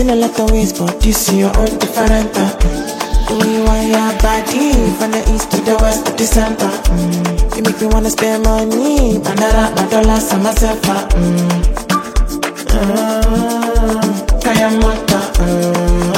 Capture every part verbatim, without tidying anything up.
in a lot of ways, but this is your own different. Me want your body from the east to the west to the center. Mm. You make me wanna spend money, but not out my dollars on myself. Mm. Mm. Kaya mata. Mm.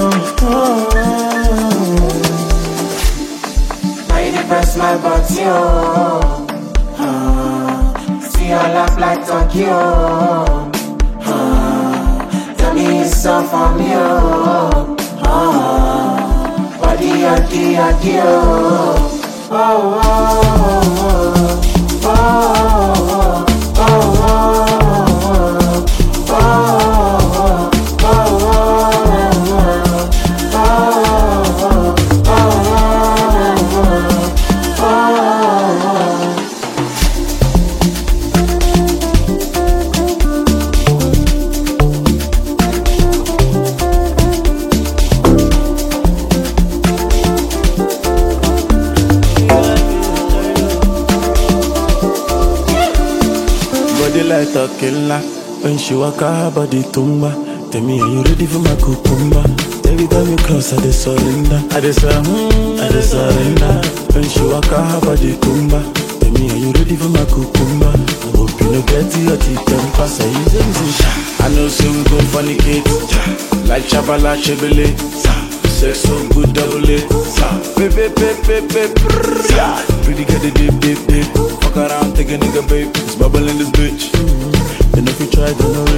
Now you depress my body, oh. Mm. See your laugh like Tokyo. Mm. Tell me it's so for me, oh. Mm. Body, body, body, oh. Oh, oh, oh, oh, oh, oh, like a killer. When she walk her body tumba. Tell me, are you ready for my cucumber? Every time you cross, I just surrender. I just uh, mm, I just surrender. When she walk her body tumba. Tell me, are you ready for my cucumber? I hope you no get your teeth and pass. I use it. I know so we gon' fornicate. Like Chabala Chevrolet. Sex so good double it. Baby, baby, baby, pretty get the dip, dip, dip. Fuck around, take a nigga, babe. It's bubble in this bitch. Mm-hmm. And if you try, don't know